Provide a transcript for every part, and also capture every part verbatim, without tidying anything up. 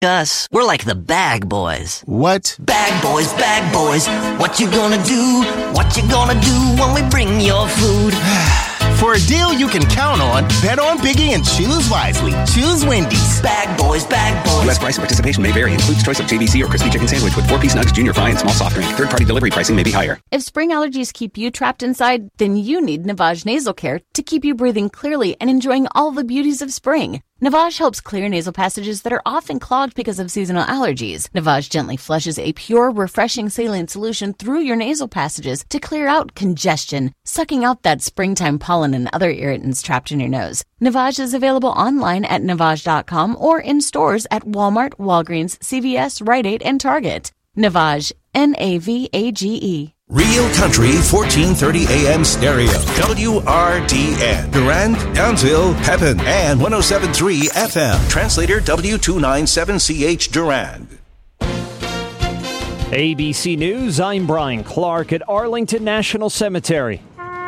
Us, we're like the bag boys. What? Bag boys, bag boys, what you gonna do? What you gonna do when we bring your food? For a deal you can count on, bet on Biggie and choose wisely. Choose Wendy's. Bag boys, bag boys. U S price and participation may vary. Includes choice of J B C or crispy chicken sandwich with four-piece nuggets, junior fry, and small soft drink. Third-party delivery pricing may be higher. If spring allergies keep you trapped inside, then you need Navage Nasal Care to keep you breathing clearly and enjoying all the beauties of spring. Navage helps clear nasal passages that are often clogged because of seasonal allergies. Navage gently flushes a pure, refreshing saline solution through your nasal passages to clear out congestion, sucking out that springtime pollen and other irritants trapped in your nose. Navage is available online at navage dot com or in stores at Walmart, Walgreens, C V S, Rite Aid, and Target. Navage, N A V A G E. Real Country fourteen thirty A M stereo. W R D N. Durand, Townsville, Pepin, and one oh seven point three F M. Translator W two ninety-seven C H Durand. A B C News, I'm Brian Clark at Arlington National Cemetery.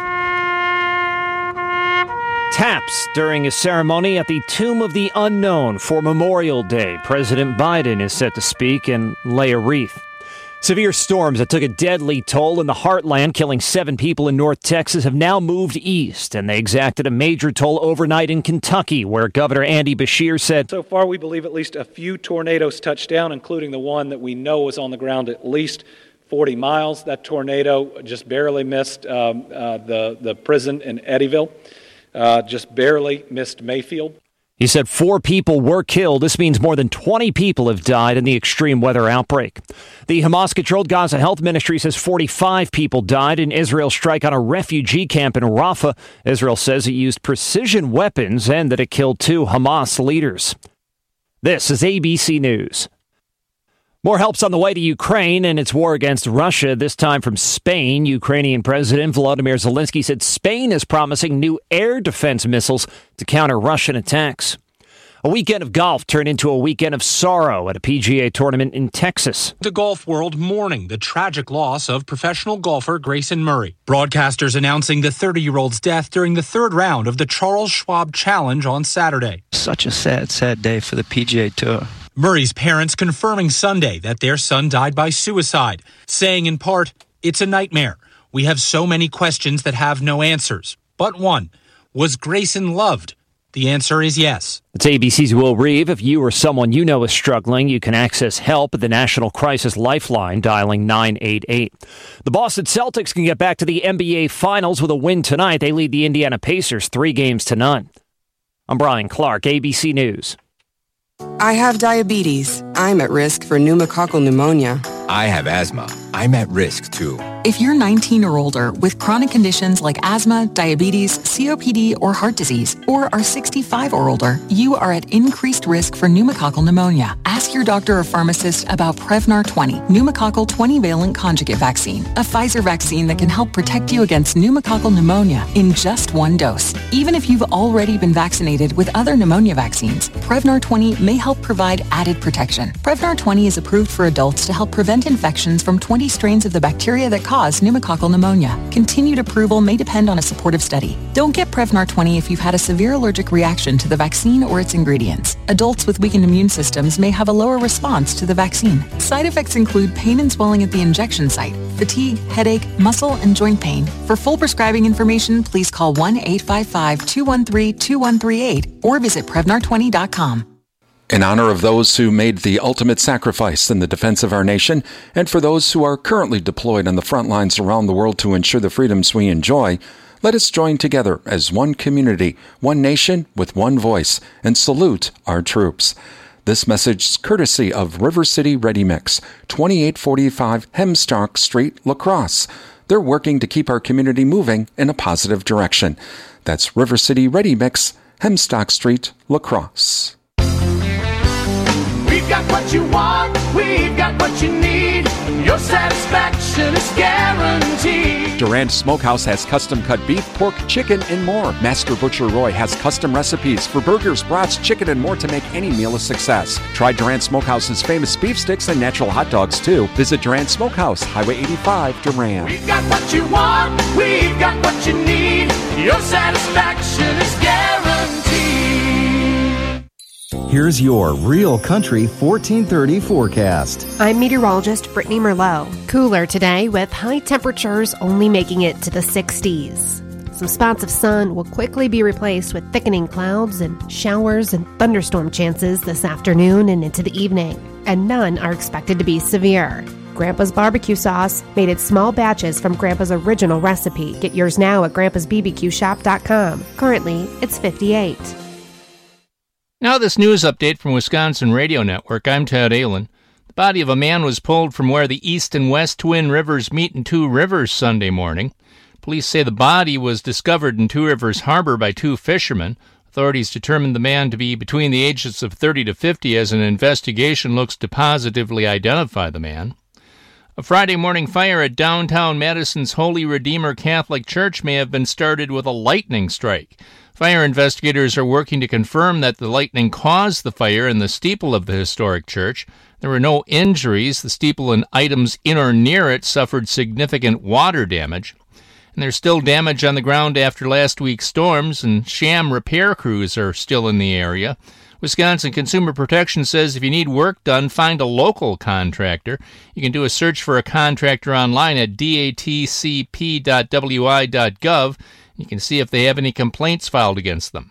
Taps during a ceremony at the Tomb of the Unknown for Memorial Day. President Biden is set to speak and lay a wreath. Severe storms that took a deadly toll in the heartland, killing seven people in North Texas, have now moved east, and they exacted a major toll overnight in Kentucky, where Governor Andy Beshear said, So far, we believe at least a few tornadoes touched down, including the one that we know was on the ground at least forty miles. That tornado just barely missed um, uh, the, the prison in Eddyville, uh, just barely missed Mayfield. He said four people were killed. This means more than twenty people have died in the extreme weather outbreak. The Hamas-controlled Gaza Health Ministry says forty-five people died in Israel's strike on a refugee camp in Rafah. Israel says it used precision weapons and that it killed two Hamas leaders. This is A B C News. More help's on the way to Ukraine and its war against Russia, this time from Spain. Ukrainian President Volodymyr Zelensky said Spain is promising new air defense missiles to counter Russian attacks. A weekend of golf turned into a weekend of sorrow at a P G A tournament in Texas. The golf world mourning the tragic loss of professional golfer Grayson Murray. Broadcasters announcing the thirty-year-old's death during the third round of the Charles Schwab Challenge on Saturday. Such a sad, sad day for the P G A Tour. Murray's parents confirming Sunday that their son died by suicide, saying in part, "It's a nightmare. We have so many questions that have no answers. But one, was Grayson loved? The answer is yes." It's A B C's Will Reeve. If you or someone you know is struggling, you can access help at the National Crisis Lifeline, dialing nine eight eight. The Boston Celtics can get back to the N B A Finals with a win tonight. They lead the Indiana Pacers three games to none. I'm Brian Clark, A B C News. I have diabetes. I'm at risk for pneumococcal pneumonia. I have asthma. I'm at risk, too. If you're nineteen or older with chronic conditions like asthma, diabetes, C O P D, or heart disease, or are sixty-five or older, you are at increased risk for pneumococcal pneumonia. Ask your doctor or pharmacist about Prevnar twenty, pneumococcal twenty-valent conjugate vaccine, a Pfizer vaccine that can help protect you against pneumococcal pneumonia in just one dose. Even if you've already been vaccinated with other pneumonia vaccines, Prevnar twenty may help provide added protection. Prevnar twenty is approved for adults to help prevent infections from twenty strains of the bacteria that cause pneumococcal pneumonia. Continued approval may depend on a supportive study. Don't get Prevnar twenty if you've had a severe allergic reaction to the vaccine or its ingredients. Adults with weakened immune systems may have a lower response to the vaccine. Side effects include pain and swelling at the injection site, fatigue, headache, muscle, and joint pain. For full prescribing information, please call one eight five five, two one three, two one three eight or visit Prevnar twenty dot com. In honor of those who made the ultimate sacrifice in the defense of our nation, and for those who are currently deployed on the front lines around the world to ensure the freedoms we enjoy, let us join together as one community, one nation with one voice, and salute our troops. This message is courtesy of River City Ready Mix, twenty-eight forty-five Hemstock Street, La Crosse. They're working to keep our community moving in a positive direction. That's River City Ready Mix, Hemstock Street, La Crosse. We've got what you want, we've got what you need. Your satisfaction is guaranteed. Durand Smokehouse has custom-cut beef, pork, chicken, and more. Master Butcher Roy has custom recipes for burgers, brats, chicken, and more to make any meal a success. Try Durand Smokehouse's famous beef sticks and natural hot dogs, too. Visit Durand Smokehouse, Highway eighty-five, Durand. We've got what you want, we've got what you need. Your satisfaction is guaranteed. Here's your Real Country fourteen thirty forecast. I'm meteorologist Brittany Merlot. Cooler today with high temperatures only making it to the sixties. Some spots of sun will quickly be replaced with thickening clouds and showers and thunderstorm chances this afternoon and into the evening, and none are expected to be severe. Grandpa's barbecue sauce, made in small batches from Grandpa's original recipe. Get yours now at grandpas b b q shop dot com. Currently, it's fifty-eight. Now this news update from Wisconsin Radio Network. I'm Ted Allen. The body of a man was pulled from where the east and west Twin Rivers meet in Two Rivers Sunday morning. Police say the body was discovered in Two Rivers Harbor by two fishermen. Authorities determined the man to be between the ages of thirty to fifty as an investigation looks to positively identify the man. A Friday morning fire at downtown Madison's Holy Redeemer Catholic Church may have been started with a lightning strike. Fire investigators are working to confirm that the lightning caused the fire in the steeple of the historic church. There were no injuries. The steeple and items in or near it suffered significant water damage. And there's still damage on the ground after last week's storms, and sham repair crews are still in the area. Wisconsin Consumer Protection says if you need work done, find a local contractor. You can do a search for a contractor online at d a t c p dot w i dot gov. You can see if they have any complaints filed against them.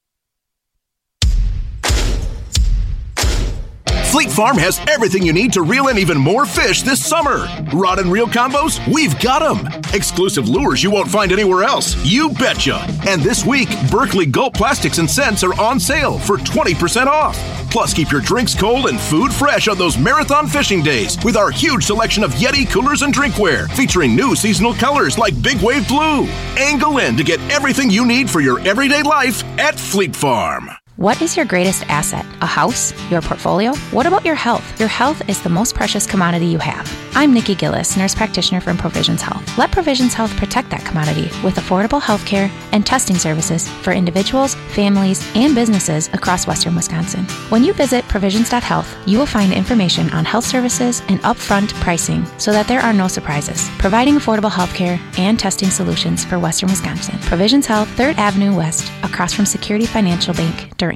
Fleet Farm has everything you need to reel in even more fish this summer. Rod and reel combos? We've got them. Exclusive lures you won't find anywhere else. You betcha. And this week, Berkeley Gulp Plastics and Scents are on sale for twenty percent off. Plus, keep your drinks cold and food fresh on those marathon fishing days with our huge selection of Yeti coolers and drinkware featuring new seasonal colors like Big Wave Blue. Angle in to get everything you need for your everyday life at Fleet Farm. What is your greatest asset? A house? Your portfolio? What about your health? Your health is the most precious commodity you have. I'm Nikki Gillis, nurse practitioner from Provisions Health. Let Provisions Health protect that commodity with affordable health care and testing services for individuals, families, and businesses across western Wisconsin. When you visit provisions dot health, you will find information on health services and upfront pricing so that there are no surprises, providing affordable health care and testing solutions for western Wisconsin. Provisions Health, third Avenue West, across from Security Financial Bank, Durand.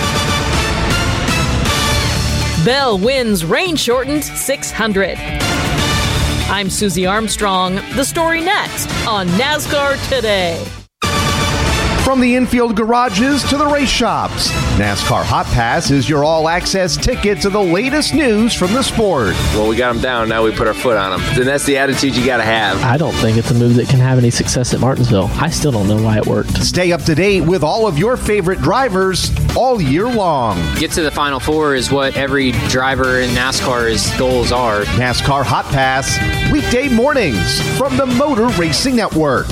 Bell wins rain-shortened six hundred. I'm Susie Armstrong. The story next on NASCAR Today. From the infield garages to the race shops, NASCAR Hot Pass is your all-access ticket to the latest news from the sport. Well, we got them down, now we put our foot on them. And that's the attitude you got to have. I don't think it's a move that can have any success at Martinsville. I still don't know why it worked. Stay up to date with all of your favorite drivers all year long. Get to the Final Four is what every driver in NASCAR's goals are. NASCAR Hot Pass, weekday mornings from the Motor Racing Network.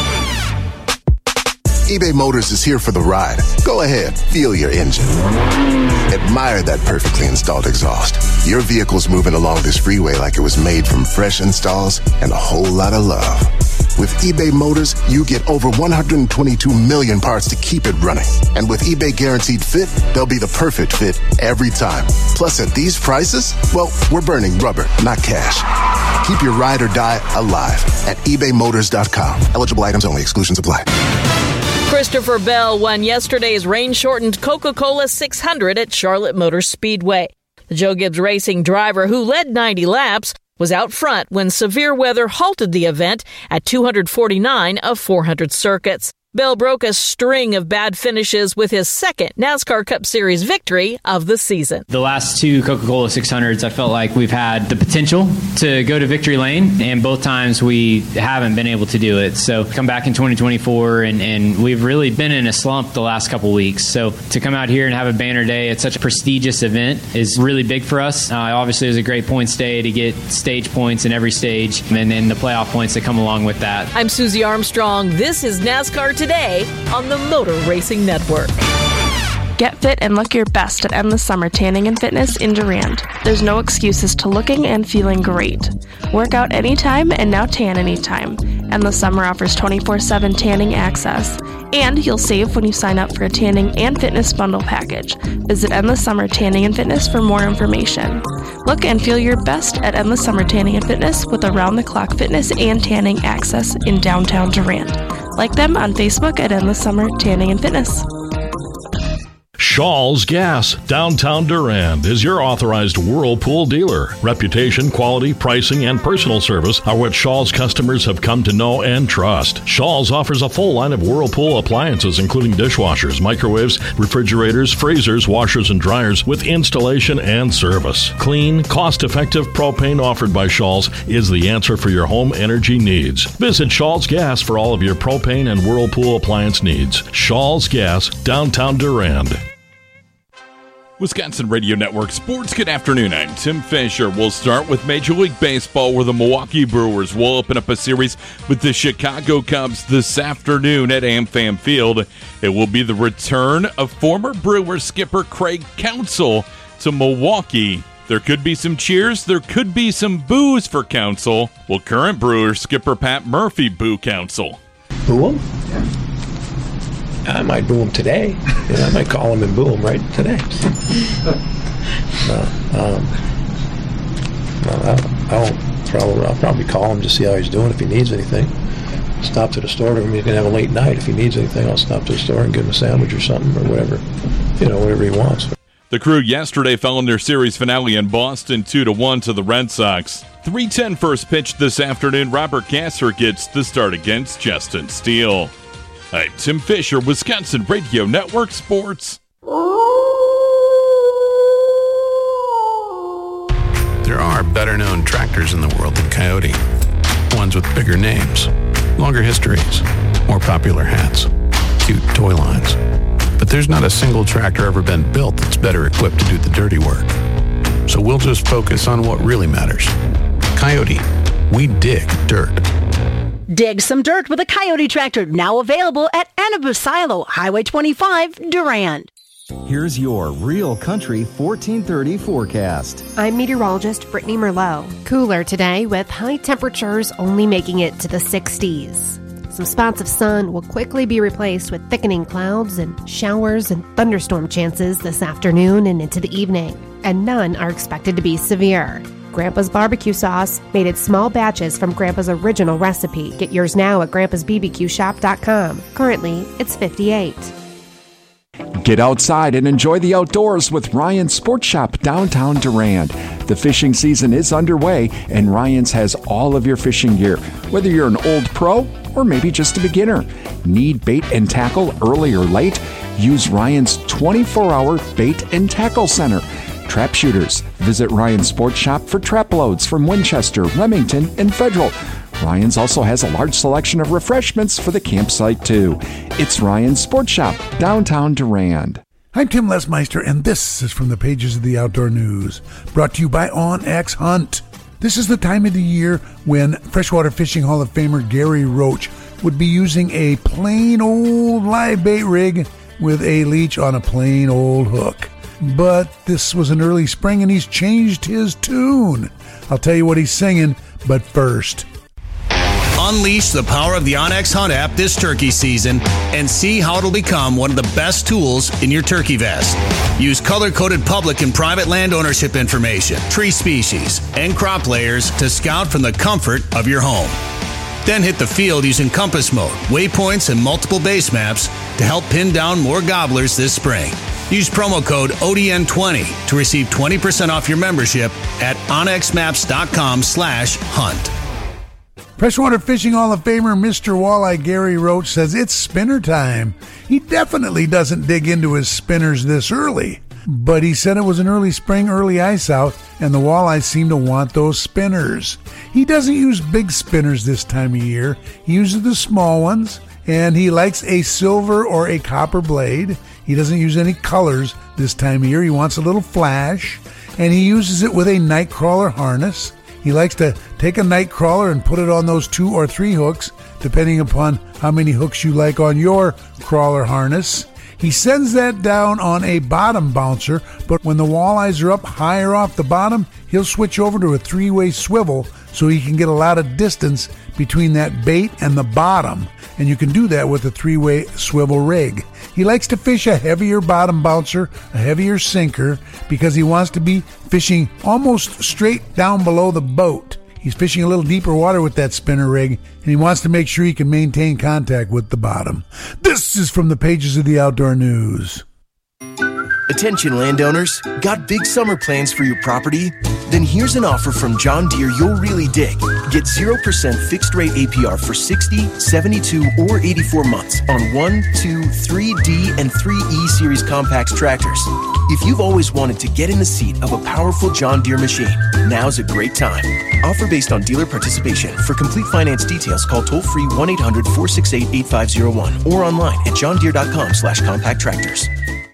eBay Motors is here for the ride. Go ahead, feel your engine. Admire that perfectly installed exhaust. Your vehicle's moving along this freeway like it was made from fresh installs and a whole lot of love. With eBay Motors, you get over one hundred twenty-two million parts to keep it running. And with eBay Guaranteed Fit, they'll be the perfect fit every time. Plus, at these prices, well, we're burning rubber, not cash. Keep your ride or die alive at ebay motors dot com. Eligible items only. Exclusions apply. Christopher Bell won yesterday's rain-shortened Coca-Cola six hundred at Charlotte Motor Speedway. The Joe Gibbs Racing driver, who led ninety laps, was out front when severe weather halted the event at two hundred forty-nine of four hundred circuits. Bell broke a string of bad finishes with his second NASCAR Cup Series victory of the season. The last two Coca-Cola six hundreds, I felt like we've had the potential to go to victory lane, and both times we haven't been able to do it. So come back in twenty twenty-four, and, and we've really been in a slump the last couple weeks. So to come out here and have a banner day at such a prestigious event is really big for us. Uh, obviously, it was a great points day to get stage points in every stage, and then the playoff points that come along with that. I'm Susie Armstrong. This is NASCAR Today. Today on the Motor Racing Network. Get fit and look your best at Endless Summer Tanning and Fitness in Durand. There's no excuses to looking and feeling great. Work out anytime and now tan anytime. Endless Summer offers twenty-four seven tanning access. And you'll save when you sign up for a tanning and fitness bundle package. Visit Endless Summer Tanning and Fitness for more information. Look and feel your best at Endless Summer Tanning and Fitness with around-the-clock fitness and tanning access in downtown Durand. Like them on Facebook at Endless Summer Tanning and Fitness. Shaw's Gas, downtown Durand, is your authorized Whirlpool dealer. Reputation, quality, pricing, and personal service are what Shaw's customers have come to know and trust. Shaw's offers a full line of Whirlpool appliances, including dishwashers, microwaves, refrigerators, freezers, washers, and dryers, with installation and service. Clean, cost-effective propane offered by Shaw's is the answer for your home energy needs. Visit Shaw's Gas for all of your propane and Whirlpool appliance needs. Shaw's Gas, downtown Durand. Wisconsin Radio Network Sports, good afternoon. I'm Tim Fisher. We'll start with Major League Baseball, where the Milwaukee Brewers will open up a series with the Chicago Cubs this afternoon at AmFam Field. It will be the return of former Brewers skipper Craig Counsell to Milwaukee. There could be some cheers, there could be some boos for Counsell. Will current Brewers skipper Pat Murphy boo Counsell? Boo him? Yeah. I might boo him today. You know, I might call him and boo him right today. no, um, no, I, I won't probably. I'll probably call him to see how he's doing if he needs anything. Stop to the store. I mean, he's gonna have a late night. If he needs anything, I'll stop to the store and give him a sandwich or something or whatever. You know, whatever he wants. The Crew yesterday fell in their series finale in Boston, two to one to the Red Sox. three ten first pitch this afternoon. Robert Gasser gets the start against Justin Steele. I'm Tim Fisher, Wisconsin Radio Network Sports. There are better-known tractors in the world than Coyote. Ones with bigger names, longer histories, more popular hats, cute toy lines. But there's not a single tractor ever been built that's better equipped to do the dirty work. So we'll just focus on what really matters. Coyote, we dig dirt. Dig some dirt with a Coyote tractor, now available at Anabu Silo, Highway twenty-five, Durand. Here's your Real Country fourteen thirty forecast. I'm meteorologist Brittany Merlot. Cooler today with high temperatures only making it to the sixties. Some spots of sun will quickly be replaced with thickening clouds and showers and thunderstorm chances this afternoon and into the evening, and none are expected to be severe. Grandpa's barbecue sauce, made in small batches from Grandpa's original recipe. Get yours now at grandpas b b q shop dot com. Currently, it's fifty-eight. Get outside and enjoy the outdoors with Ryan's Sports Shop downtown Durand. The fishing season is underway, and Ryan's has all of your fishing gear, whether you're an old pro or maybe just a beginner. Need bait and tackle early or late? Use Ryan's twenty-four hour bait and tackle center. Trap shooters. Visit Ryan's Sports Shop for trap loads from Winchester, Remington, and Federal. Ryan's also has a large selection of refreshments for the campsite, too. It's Ryan's Sports Shop, downtown Durand. I'm Tim Lesmeister, and this is from the pages of the Outdoor News, brought to you by OnX Hunt. This is the time of the year when Freshwater Fishing Hall of Famer Gary Roach would be using a plain old live bait rig with a leech on a plain old hook. But this was an early spring and he's changed his tune. I'll tell you what he's singing, but first. Unleash the power of the OnX Hunt app this turkey season and see how it'll become one of the best tools in your turkey vest. Use color-coded public and private land ownership information, tree species, and crop layers to scout from the comfort of your home. Then hit the field using compass mode, waypoints, and multiple base maps to help pin down more gobblers this spring. Use promo code O D N twenty to receive twenty percent off your membership at onx maps dot com slash hunt. Freshwater Fishing Hall of Famer Mister Walleye Gary Roach says it's spinner time. He definitely doesn't dig into his spinners this early, but he said it was an early spring, early ice out, and the walleyes seem to want those spinners. He doesn't use big spinners this time of year. He uses the small ones, and he likes a silver or a copper blade. He doesn't use any colors this time of year. He wants a little flash, and he uses it with a night crawler harness. He likes to take a night crawler and put it on those two or three hooks, depending upon how many hooks you like on your crawler harness. He sends that down on a bottom bouncer, but when the walleyes are up higher off the bottom, he'll switch over to a three-way swivel so he can get a lot of distance between that bait and the bottom. And you can do that with a three-way swivel rig. He likes to fish a heavier bottom bouncer, a heavier sinker, because he wants to be fishing almost straight down below the boat. He's fishing a little deeper water with that spinner rig, and he wants to make sure he can maintain contact with the bottom. This is from the pages of the Outdoor News. Attention landowners, got big summer plans for your property? Then here's an offer from John Deere you'll really dig. Get zero percent fixed rate A P R for sixty, seventy-two, or eighty-four months on one, two, three D, and three E Series Compacts tractors. If you've always wanted to get in the seat of a powerful John Deere machine, now's a great time. Offer based on dealer participation. For complete finance details, call toll-free one eight hundred, four six eight, eight five zero one or online at johndeere.com slash compact tractors.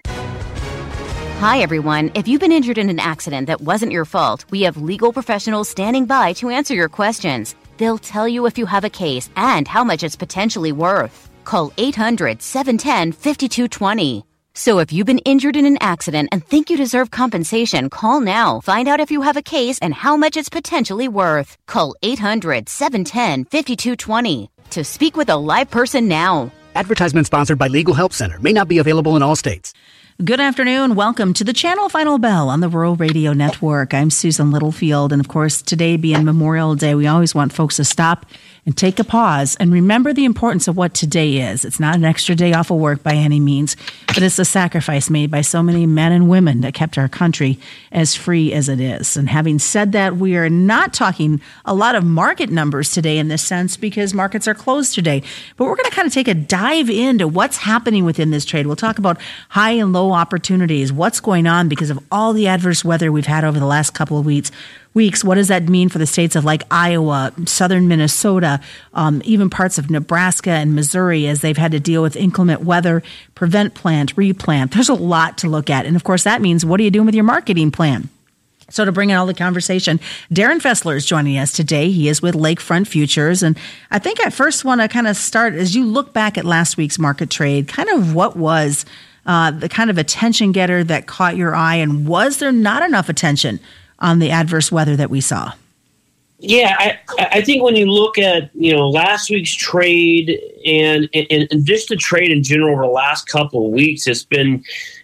Hi, everyone. If you've been injured in an accident that wasn't your fault, we have legal professionals standing by to answer your questions. They'll tell you if you have a case and how much it's potentially worth. Call eight hundred, seven one zero, five two two zero. So if you've been injured in an accident and think you deserve compensation, call now. Find out if you have a case and how much it's potentially worth. Call eight hundred, seven one zero, five two two zero to speak with a live person now. Advertisement sponsored by Legal Help Center. May not be available in all states. Good afternoon. Welcome to the Channel Final Bell on the Rural Radio Network. I'm Susan Littlefield, and of course, today being Memorial Day, we always want folks to stop and take a pause and remember the importance of what today is. It's not an extra day off of work by any means, but it's a sacrifice made by so many men and women that kept our country as free as it is. And having said that, we are not talking a lot of market numbers today in this sense because markets are closed today. But we're going to kind of take a dive into what's happening within this trade. We'll talk about high and low opportunities, what's going on because of all the adverse weather we've had over the last couple of weeks. Weeks. What does that mean for the states of like Iowa, southern Minnesota, um, even parts of Nebraska and Missouri as they've had to deal with inclement weather, prevent plant, replant. There's a lot to look at. And of course, that means what are you doing with your marketing plan? So to bring in all the conversation, Darren Fessler is joining us today. He is with Lakefront Futures. And I think I first want to kind of start, as you look back at last week's market trade, kind of what was uh, the kind of attention getter that caught your eye, and was there not enough attention on the adverse weather that we saw? Yeah, I, I think when you look at, you know, last week's trade and, and, and just the trade in general over the last couple of weeks, it's been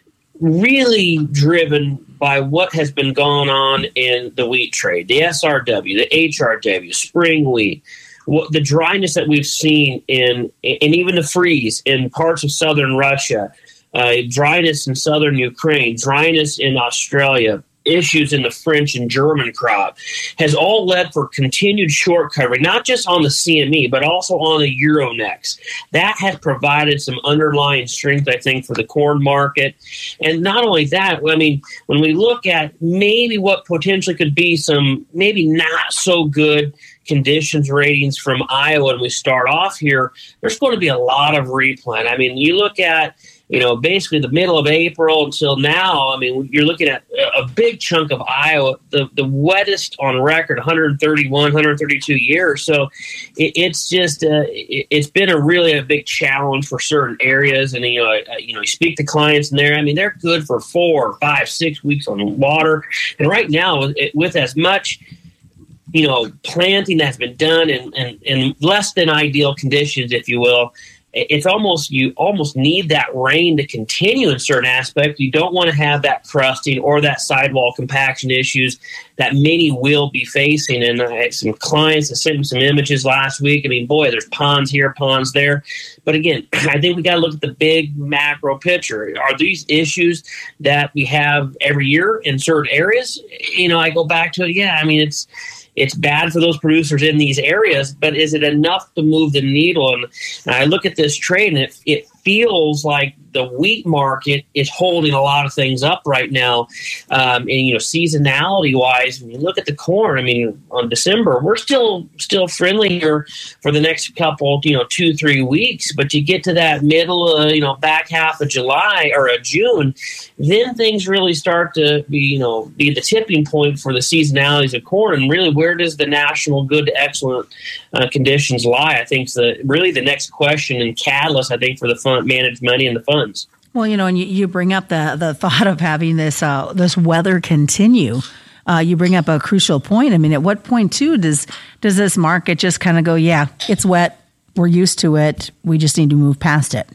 really driven by what has been going on in the wheat trade, the S R W, the H R W, spring wheat, what, the dryness that we've seen in, and even the freeze in parts of southern Russia, uh, dryness in southern Ukraine, dryness in Australia, issues in the French and German crop has all led for continued short covering, not just on the C M E, but also on the Euronext. That has provided some underlying strength, I think, for the corn market. And not only that, I mean, when we look at maybe what potentially could be some maybe not so good conditions ratings from Iowa, and we start off here, there's going to be a lot of replant. I mean, you look at, you know, basically the middle of April until now, I mean, you're looking at a big chunk of Iowa, the, the wettest on record, one thirty-one, one thirty-two years. So it, it's just, uh, it, it's been a really a big challenge for certain areas. And, you know, uh, you know, you speak to clients in there, I mean, they're good for four, five, six weeks on water. And right now, it, with as much, you know, planting that's been done in, in, in less than ideal conditions, if you will, it's almost, you almost need that rain to continue in certain aspects. You don't want to have that crusting or that sidewall compaction issues that many will be facing. And I had some clients that sent me some images last week. I mean, boy, there's ponds here, ponds there. But again, I think we got to look at the big macro picture. Are these issues that we have every year in certain areas? You know, I go back to it. Yeah, I mean, it's, It's bad for those producers in these areas, but is it enough to move the needle? And I look at this trade, and it, it feels like the wheat market is holding a lot of things up right now. Um, and, you know, seasonality-wise, when you look at the corn, I mean, on December, we're still still friendly here for the next couple, you know, two, three weeks. But you get to that middle, uh, you know, back half of July or uh, June, then things really start to be, you know, be the tipping point for the seasonalities of corn. And really, where does the national good to excellent uh, conditions lie? I think the really the next question and catalyst, I think, for the fund managed money and the funds. Well, you know, and you, you bring up the the thought of having this uh, this weather continue. Uh, you bring up a crucial point. I mean, at what point too does does this market just kind of go, yeah, it's wet, we're used to it, we just need to move past it?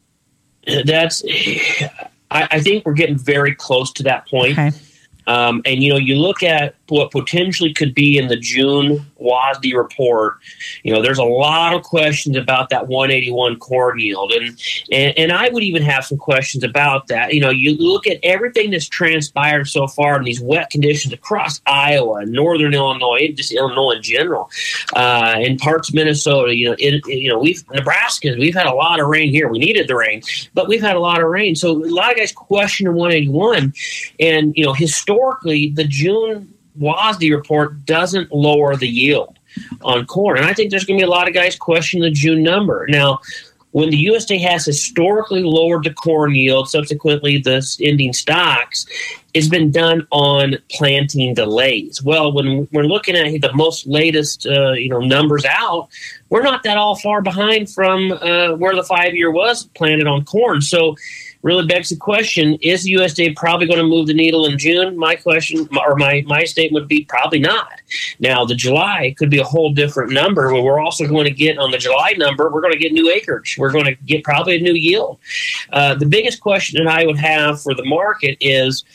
That's, I, I think we're getting very close to that point. Okay. Um, and, you know, you look at what potentially could be in the June W A S D report, you know, there's a lot of questions about that one eighty-one corn yield. And, and, and I would even have some questions about that. You know, you look at everything that's transpired so far in these wet conditions across Iowa and northern Illinois, just Illinois in general, uh, and parts of Minnesota. You know, it, you know, we've Nebraska, we've had a lot of rain here. We needed the rain, but we've had a lot of rain. So a lot of guys question the one eighty-one. And, you know, historically, the June W A S D report doesn't lower the yield on corn. And I think there's going to be a lot of guys questioning the June number. Now, when the U S D A has historically lowered the corn yield, subsequently the ending stocks, it's been done on planting delays. Well, when we're looking at the most latest uh, you know, numbers out, we're not that all far behind from uh, where the five-year was planted on corn. So really begs the question, is the U S D A probably going to move the needle in June? My question, or my, my statement would be probably not. Now, the July could be a whole different number, where we're also going to get, on the July number, we're going to get new acreage. We're going to get probably a new yield. Uh, the biggest question that I would have for the market is,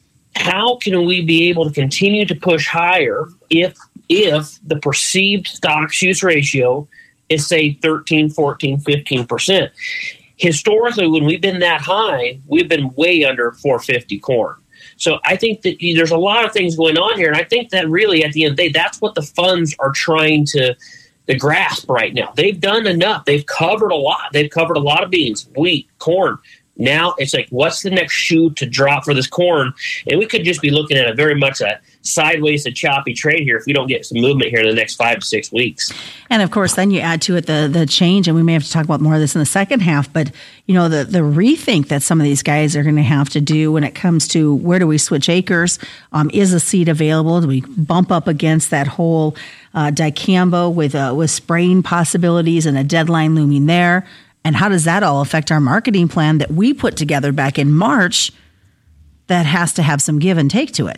how can we be able to continue to push higher if if the perceived stocks-use ratio is, say, thirteen, fourteen, fifteen percent? Historically, when we've been that high, we've been way under four fifty corn. So I think that there's a lot of things going on here, and I think that really, at the end of the day, that's what the funds are trying to, to grasp right now. They've done enough. They've covered a lot. They've covered a lot of beans, wheat, corn. Now it's like, what's the next shoe to drop for this corn? And we could just be looking at a very much a sideways to choppy trade here if we don't get some movement here in the next five to six weeks. And of course, then you add to it the the change, and we may have to talk about more of this in the second half, but you know, the the rethink that some of these guys are going to have to do when it comes to where do we switch acres? Um, is a seed available? Do we bump up against that whole uh, dicamba with uh, with spraying possibilities and a deadline looming there? And how does that all affect our marketing plan that we put together back in March that has to have some give and take to it?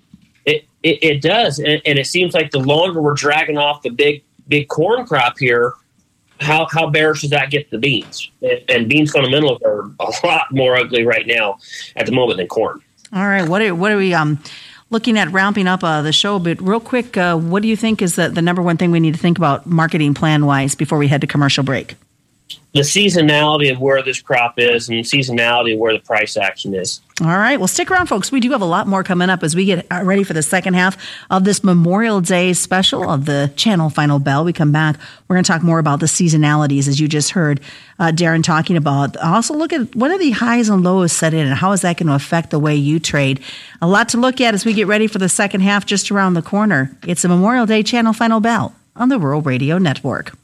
It it, it does. And, and it seems like the longer we're dragging off the big, big corn crop here, how, how bearish does that get the beans? And, and beans fundamentals are a lot more ugly right now at the moment than corn. All right. What are, what are we um, looking at wrapping up uh, the show? But real quick, uh, what do you think is the, the number one thing we need to think about marketing plan-wise before we head to commercial break? The seasonality of where this crop is and seasonality of where the price action is. All right. Well, stick around, folks. We do have a lot more coming up as we get ready for the second half of this Memorial Day special of the Channel Final Bell. We come back. We're going to talk more about the seasonalities, as you just heard uh, Darren talking about. Also look at what are the highs and lows set in and how is that going to affect the way you trade. A lot to look at as we get ready for the second half just around the corner. It's the Memorial Day Channel Final Bell on the Rural Radio Network.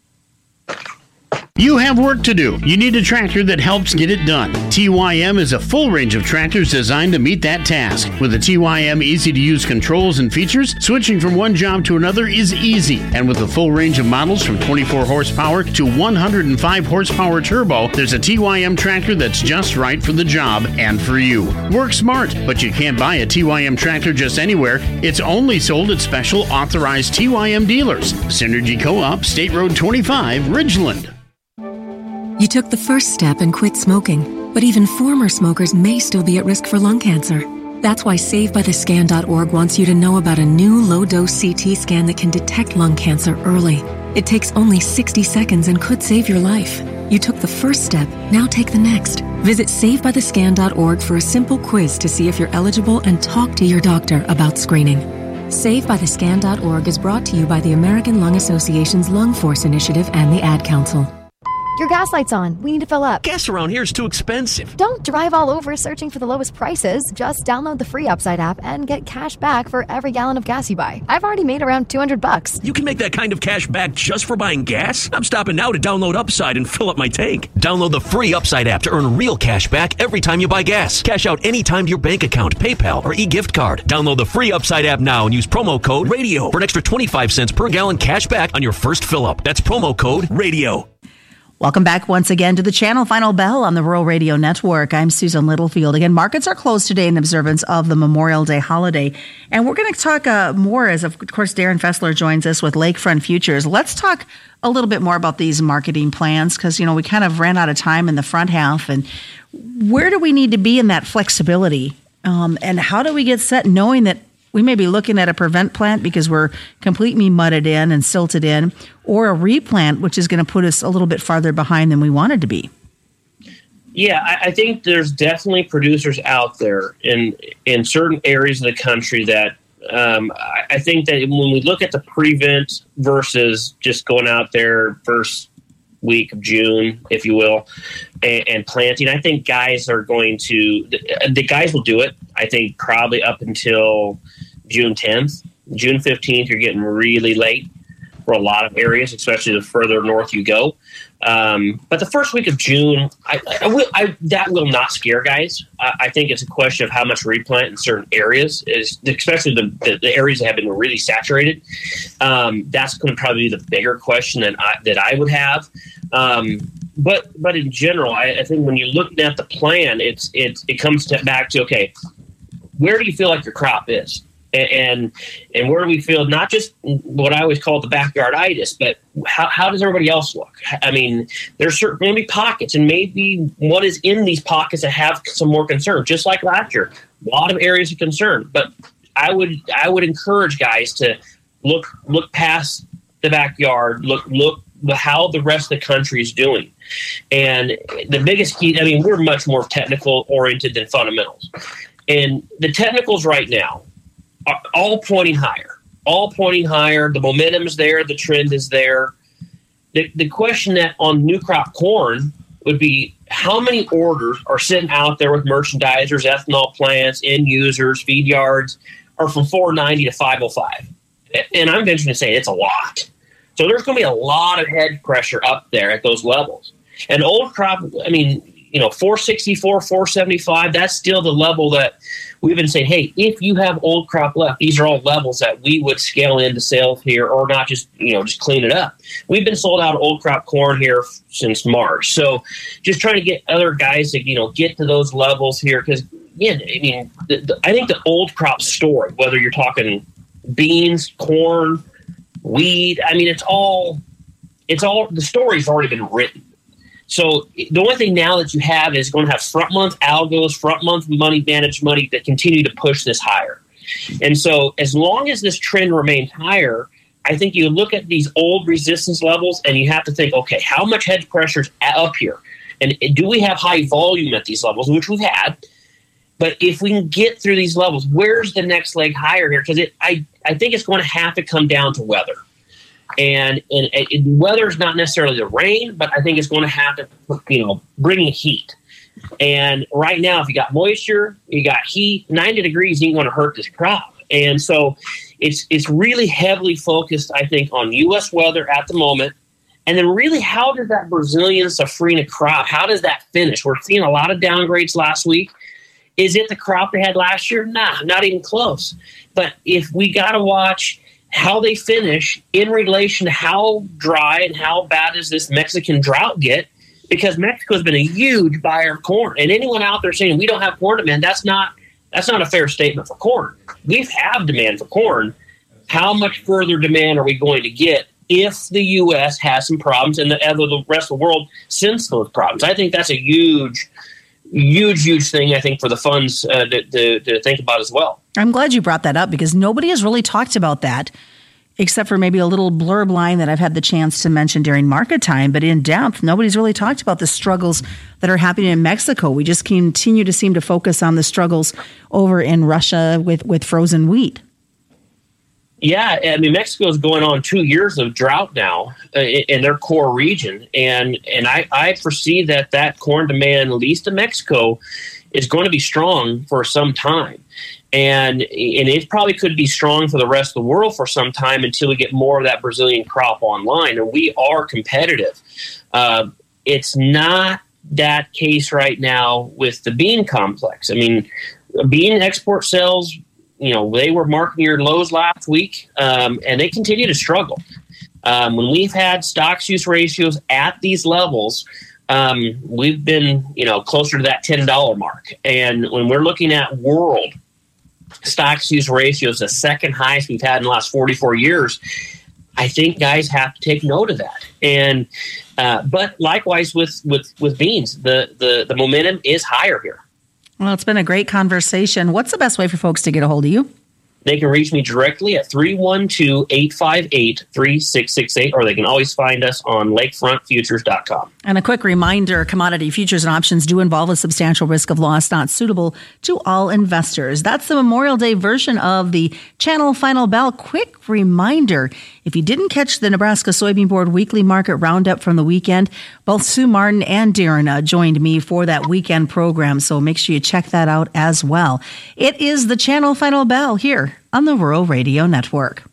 You have work to do. You need a tractor that helps get it done. T Y M is a full range of tractors designed to meet that task. With the T Y M easy-to-use controls and features, switching from one job to another is easy. And with a full range of models from twenty-four horsepower to one hundred five horsepower turbo, there's a T Y M tractor that's just right for the job and for you. Work smart, but you can't buy a T Y M tractor just anywhere. It's only sold at special authorized T Y M dealers. Synergy Co-op, State Road twenty-five, Ridgeland. You took the first step and quit smoking, but even former smokers may still be at risk for lung cancer. That's why Save By The Scan dot org wants you to know about a new low-dose C T scan that can detect lung cancer early. It takes only sixty seconds and could save your life. You took the first step, now take the next. Visit Save By The Scan dot org for a simple quiz to see if you're eligible and talk to your doctor about screening. Save By The Scan dot org is brought to you by the American Lung Association's Lung Force Initiative and the Ad Council. Your gas light's on. We need to fill up. Gas around here is too expensive. Don't drive all over searching for the lowest prices. Just download the free Upside app and get cash back for every gallon of gas you buy. I've already made around two hundred bucks. You can make that kind of cash back just for buying gas? I'm stopping now to download Upside and fill up my tank. Download the free Upside app to earn real cash back every time you buy gas. Cash out anytime to your bank account, PayPal, or e-gift card. Download the free Upside app now and use promo code RADIO for an extra twenty-five cents per gallon cash back on your first fill up. That's promo code RADIO. Welcome back once again to the Channel Final Bell on the Rural Radio Network. I'm Susan Littlefield. Again, markets are closed today in observance of the Memorial Day holiday. And we're going to talk uh, more as, of course, Darren Fessler joins us with Lakefront Futures. Let's talk a little bit more about these marketing plans because, you know, we kind of ran out of time in the front half. And where do we need to be in that flexibility? Um, and how do we get set knowing that we may be looking at a prevent plant because we're completely mudded in and silted in, or a replant, which is going to put us a little bit farther behind than we wanted to be. Yeah, I, I think there's definitely producers out there in in certain areas of the country that um, I, I think that when we look at the prevent versus just going out there first week of June, if you will, and, and planting, I think guys are going to the, the guys will do it. I think probably up until June tenth, June fifteenth, you're getting really late for a lot of areas, especially the further north you go. Um, but the first week of June, I, I will, I, that will not scare guys. I, I think it's a question of how much replant in certain areas, is especially the, the, the areas that have been really saturated. Um, that's going to probably be the bigger question that I, that I would have. Um, but but in general, I, I think when you're looking at the plan, it's it's it comes to, back to, okay, where do you feel like your crop is? And and where do we feel, not just what I always call the backyarditis, but how, how does everybody else look? I mean, there's certain going to be pockets, and maybe what is in these pockets that have some more concern, just like last year. A lot of areas of concern. But I would I would encourage guys to look look past the backyard, look look how the rest of the country is doing. And the biggest key, I mean, we're much more technical oriented than fundamentals. And the technicals right now are all pointing higher, all pointing higher. The momentum is there. The trend is there. The, the question that on new crop corn would be, how many orders are sitting out there with merchandisers, ethanol plants, end users, feed yards, are from four ninety to five oh five? And I'm venturing to say it's a lot. So there's going to be a lot of head pressure up there at those levels. And old crop, I mean, you know, four sixty-four, four seventy-five, that's still the level that we've been saying, hey, if you have old crop left, these are all levels that we would scale into sales here, or not just, you know, just clean it up. We've been sold out of old crop corn here since March. So just trying to get other guys to, you know, get to those levels here. Because, yeah, I mean, the, the, I think the old crop story, whether you're talking beans, corn, wheat, I mean, it's all, it's all, the story's already been written. So the only thing now that you have is going to have front month algos, front month money managed money that continue to push this higher. And so as long as this trend remains higher, I think you look at these old resistance levels and you have to think, okay, how much hedge pressure is up here? And do we have high volume at these levels, which we've had? But if we can get through these levels, where's the next leg higher here? Because it, I, I think it's going to have to come down to weather. And, and, and weather is not necessarily the rain, but I think it's going to have to, you know, bring the heat. And right now, if you got moisture, you got heat, ninety degrees ain't going to hurt this crop. And so it's it's really heavily focused, I think, on U S weather at the moment. And then really, how does that Brazilian safrinha crop, how does that finish? We're seeing a lot of downgrades last week. Is it the crop they had last year? Nah, not even close. But if we got to watch how they finish in relation to how dry and how bad does this Mexican drought get, because Mexico has been a huge buyer of corn. And anyone out there saying we don't have corn demand, that's not that's not a fair statement for corn. We have demand for corn. How much further demand are we going to get if the U S has some problems and the, the rest of the world sends those problems? I think that's a huge, huge, huge thing, I think, for the funds uh, to, to, to think about as well. I'm glad you brought that up, because nobody has really talked about that, except for maybe a little blurb line that I've had the chance to mention during market time. But in depth, nobody's really talked about the struggles that are happening in Mexico. We just continue to seem to focus on the struggles over in Russia with, with frozen wheat. Yeah, I mean, Mexico is going on two years of drought now uh, in their core region. And and I, I foresee that that corn demand, at least in Mexico, is going to be strong for some time. And and it probably could be strong for the rest of the world for some time until we get more of that Brazilian crop online. And we are competitive. Uh, it's not that case right now with the bean complex. I mean, bean export sales, you know, they were marking near lows last week, um, and they continue to struggle. Um, when we've had stocks use ratios at these levels, um, we've been, you know, closer to that ten dollar mark. And when we're looking at world stocks use ratios, the second highest we've had in the last forty-four years, I think guys have to take note of that. And uh, but likewise with with with beans, the the the momentum is higher here. Well, it's been a great conversation. What's the best way for folks to get a hold of you? they can reach me directly at three one two, eight five eight, three six six eight, or they can always find us on lakefront futures dot com. And a quick reminder, commodity futures and options do involve a substantial risk of loss, not suitable to all investors. That's the Memorial Day version of the Channel Final Bell. Quick reminder, if you didn't catch the Nebraska Soybean Board weekly market roundup from the weekend, both Sue Martin and Darren uh, joined me for that weekend program, so make sure you check that out as well. It is the Channel Final Bell here on the Rural Radio Network.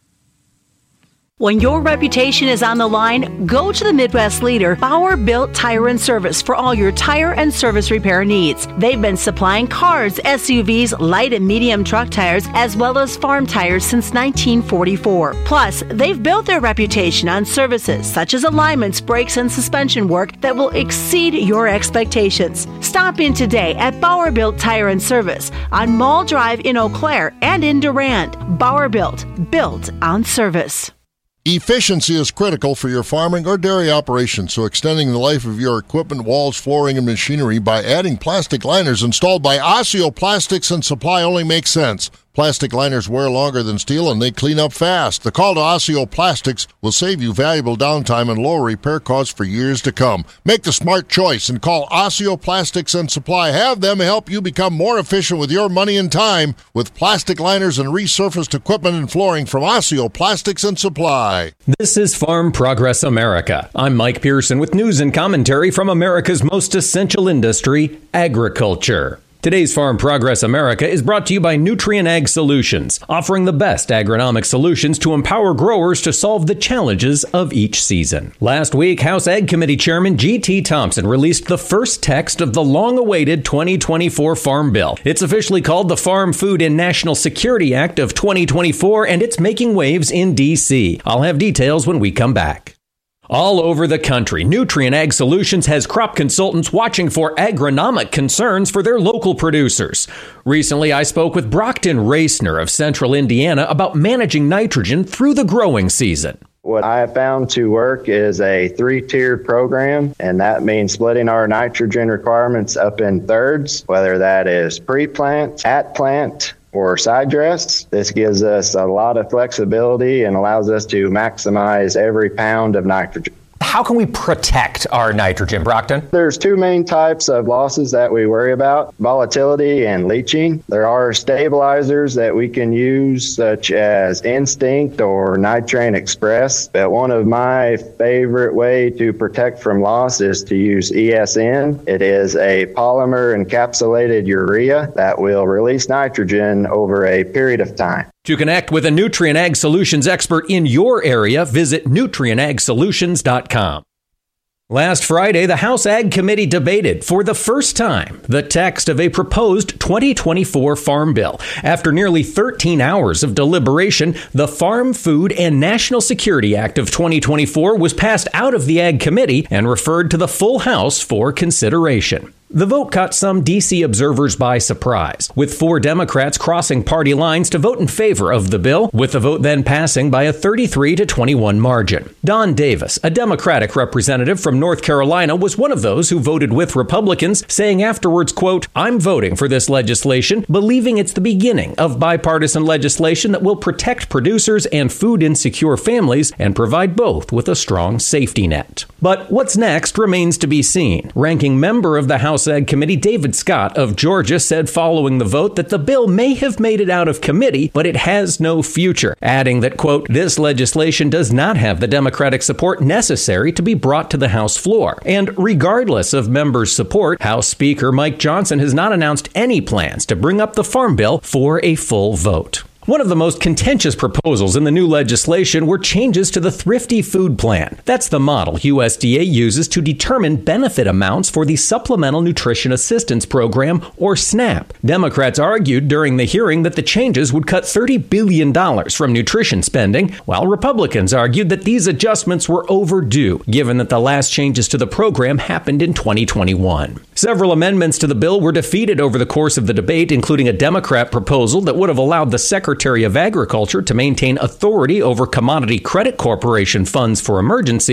When your reputation is on the line, go to the Midwest leader, Bauer Built Tire and Service, for all your tire and service repair needs. They've been supplying cars, S U Vs, light and medium truck tires, as well as farm tires since nineteen forty-four. Plus, they've built their reputation on services such as alignments, brakes, and suspension work that will exceed your expectations. Stop in today at Bauer Built Tire and Service on Mall Drive in Eau Claire and in Durand. Bauer Built, built on service. Efficiency is critical for your farming or dairy operations, so extending the life of your equipment, walls, flooring, and machinery by adding plastic liners installed by Osseo Plastics and Supply only makes sense. Plastic liners wear longer than steel and they clean up fast. The call to Osseo Plastics will save you valuable downtime and lower repair costs for years to come. Make the smart choice and call Osseo Plastics and Supply. Have them help you become more efficient with your money and time with plastic liners and resurfaced equipment and flooring from Osseo Plastics and Supply. This is Farm Progress America. I'm Mike Pearson with news and commentary from America's most essential industry, agriculture. Today's Farm Progress America is brought to you by Nutrien Ag Solutions, offering the best agronomic solutions to empower growers to solve the challenges of each season. Last week, House Ag Committee Chairman G T Thompson released the first text of the long-awaited twenty twenty-four Farm Bill. It's officially called the Farm Food and National Security Act of twenty twenty-four, and it's making waves in D C. I'll have details when we come back. All over the country, Nutrien Ag Solutions has crop consultants watching for agronomic concerns for their local producers. Recently, I spoke with Brockton Racner of Central Indiana about managing nitrogen through the growing season. What I have found to work is a three-tiered program, and that means splitting our nitrogen requirements up in thirds, whether that is pre-plant, at plant, or side dress. This gives us a lot of flexibility and allows us to maximize every pound of nitrogen. How can we protect our nitrogen, Brockton? There's two main types of losses that we worry about, volatility and leaching. There are stabilizers that we can use, such as Instinct or Nitrane Express. But one of my favorite way to protect from loss is to use E S N. It is a polymer encapsulated urea that will release nitrogen over a period of time. To connect with a Nutrien Ag Solutions expert in your area, visit nutrien ag solutions dot com. Last Friday, the House Ag Committee debated for the first time the text of a proposed twenty twenty-four Farm Bill. After nearly thirteen hours of deliberation, the Farm Food and National Security Act of twenty twenty-four was passed out of the Ag Committee and referred to the full House for consideration. The vote caught some D C observers by surprise, with four Democrats crossing party lines to vote in favor of the bill, with the vote then passing by a thirty-three to twenty-one margin. Don Davis, a Democratic representative from North Carolina, was one of those who voted with Republicans, saying afterwards, quote, "I'm voting for this legislation, believing it's the beginning of bipartisan legislation that will protect producers and food insecure families and provide both with a strong safety net." But what's next remains to be seen. Ranking member of the House Ag Committee David Scott of Georgia said following the vote that the bill may have made it out of committee, but it has no future, adding that, quote, "This legislation does not have the Democratic support necessary to be brought to the House floor." And regardless of members' support, House Speaker Mike Johnson has not announced any plans to bring up the Farm Bill for a full vote. One of the most contentious proposals in the new legislation were changes to the Thrifty Food Plan. That's the model U S D A uses to determine benefit amounts for the Supplemental Nutrition Assistance Program, or SNAP. Democrats argued during the hearing that the changes would cut thirty billion dollars from nutrition spending, while Republicans argued that these adjustments were overdue, given that the last changes to the program happened in twenty twenty-one. Several amendments to the bill were defeated over the course of the debate, including a Democrat proposal that would have allowed the Secretary of Agriculture to maintain authority over Commodity Credit Corporation funds for emergencies.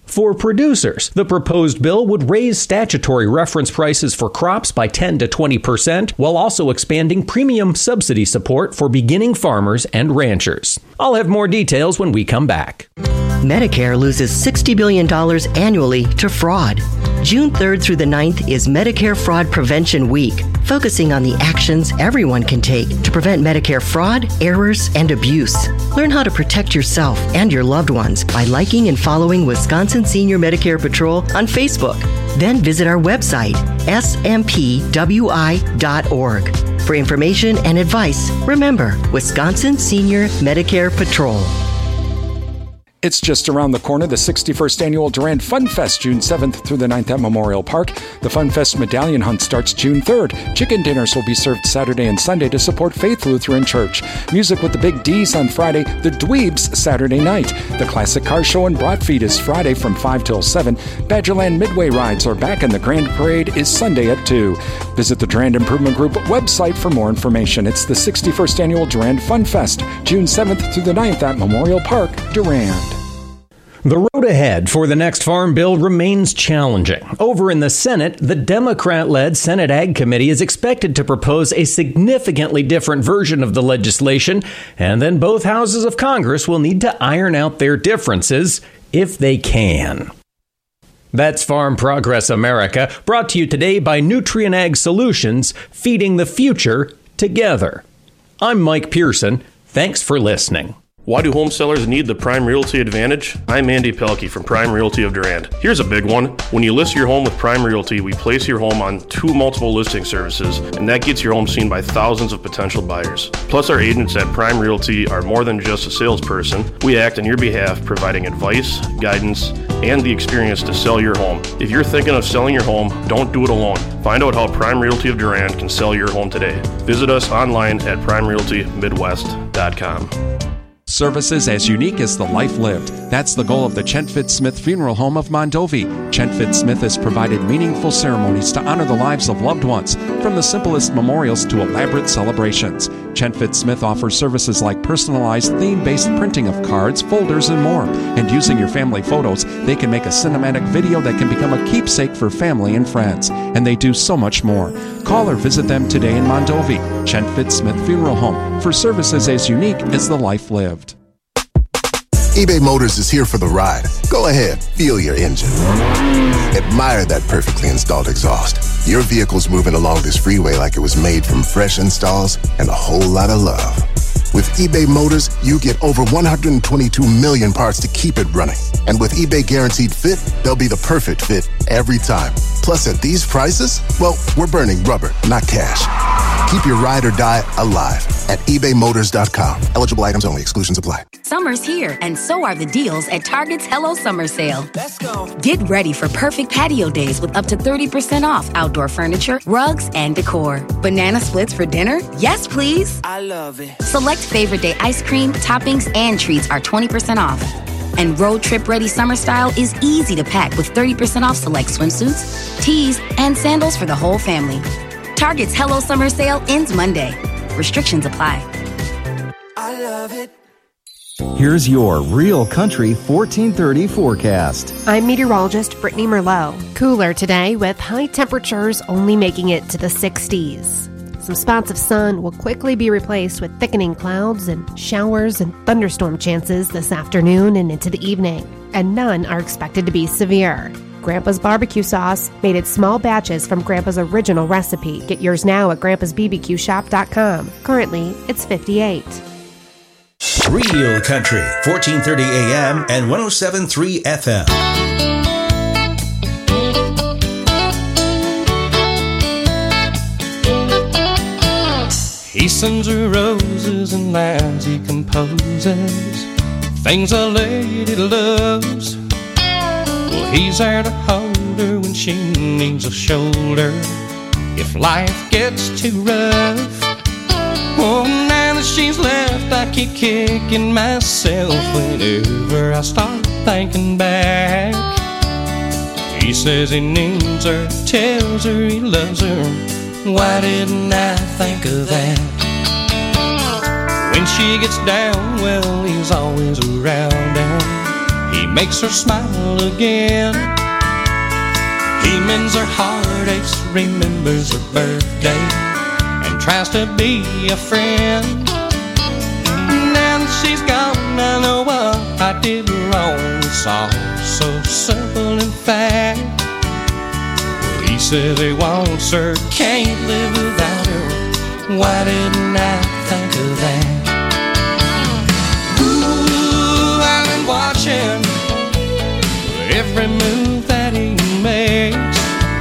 For producers, the proposed bill would raise statutory reference prices for crops by ten to twenty percent, while also expanding premium subsidy support for beginning farmers and ranchers. I'll have more details when we come back. Medicare loses sixty billion dollars annually to fraud. June third through the ninth is Medicare Fraud Prevention Week, focusing on the actions everyone can take to prevent Medicare fraud, errors, and abuse. Learn how to protect yourself and your loved ones by liking and following Wisconsin Senior Medicare Patrol on Facebook. Then visit our website, S M P W I dot org. For information and advice, remember Wisconsin Senior Medicare Patrol. It's just around the corner, the sixty-first Annual Durand Fun Fest, June seventh through the ninth at Memorial Park. The Fun Fest Medallion Hunt starts June third. Chicken dinners will be served Saturday and Sunday to support Faith Lutheran Church. Music with the Big D's on Friday, the Dweebs Saturday night. The Classic Car Show and Brat Feed is Friday from five till seven. Badgerland Midway Rides are back and the Grand Parade is Sunday at two. Visit the Durand Improvement Group website for more information. It's the sixty-first Annual Durand Fun Fest, June seventh through the ninth at Memorial Park, Durand. The road ahead for the next farm bill remains challenging. Over in the Senate, the Democrat-led Senate Ag Committee is expected to propose a significantly different version of the legislation, and then both houses of Congress will need to iron out their differences if they can. That's Farm Progress America, brought to you today by Nutrien Ag Solutions, feeding the future together. I'm Mike Pearson. Thanks for listening. Why do home sellers need the Prime Realty Advantage? I'm Andy Pelkey from Prime Realty of Durand. Here's a big one. When you list your home with Prime Realty, we place your home on two multiple listing services, and that gets your home seen by thousands of potential buyers. Plus, our agents at Prime Realty are more than just a salesperson. We act on your behalf, providing advice, guidance, and the experience to sell your home. If you're thinking of selling your home, don't do it alone. Find out how Prime Realty of Durand can sell your home today. Visit us online at prime realty midwest dot com. Services as unique as the life lived. That's the goal of the Chentfit Smith Funeral Home of Mondovi. Chentfit Smith has provided meaningful ceremonies to honor the lives of loved ones, from the simplest memorials to elaborate celebrations. Chentfit Smith offers services like personalized theme-based printing of cards, folders, and more. And using your family photos, they can make a cinematic video that can become a keepsake for family and friends. And they do so much more. Call or visit them today in Mondovi. Chentfit Smith Funeral Home, for services as unique as the life lived. eBay Motors is here for the ride. Go ahead, feel your engine. Admire that perfectly installed exhaust. Your vehicle's moving along this freeway like it was made from fresh installs and a whole lot of love. With eBay Motors, you get over one hundred twenty-two million parts to keep it running. And with eBay Guaranteed Fit, they'll be the perfect fit every time. Plus, at these prices, well, we're burning rubber, not cash. Keep your ride or die alive at ebay motors dot com. Eligible items only. Exclusions apply. Summer's here, and so are the deals at Target's Hello Summer Sale. Let's go. Get ready for perfect patio days with up to thirty percent off outdoor furniture, rugs, and decor. Banana splits for dinner? Yes, please. I love it. Select favorite day ice cream, toppings, and treats are twenty percent off. And road trip ready summer style is easy to pack with thirty percent off select swimsuits, tees, and sandals for the whole family. Target's Hello Summer Sale ends Monday. Restrictions apply. I love it. Here's your Real Country fourteen thirty forecast. I'm meteorologist Brittany Merlot. Cooler today with high temperatures only making it to the sixties. Some spots of sun will quickly be replaced with thickening clouds and showers and thunderstorm chances this afternoon and into the evening, and none are expected to be severe. Grandpa's barbecue sauce, made in small batches from Grandpa's original recipe. Get yours now at grandpas b b q shop dot com. Currently, it's fifty-eight. Real Country, fourteen thirty A M and one oh seven point three F M. He sends her roses and lines he composes, things a lady loves. Well, he's there to hold her when she needs a shoulder, if life gets too rough. Oh, now that she's left, I keep kicking myself whenever I start thinking back. He says he needs her, tells her he loves her. Why didn't I think of that? When she gets down, well, he's always around, and he makes her smile again. He mends her heartaches, remembers her birthday, and tries to be a friend. Now that she's gone, I know what I did wrong. It's all so simple in fact. He says he wants her, can't live without her. Why didn't I think of that? Ooh, I've been watching every move that he makes.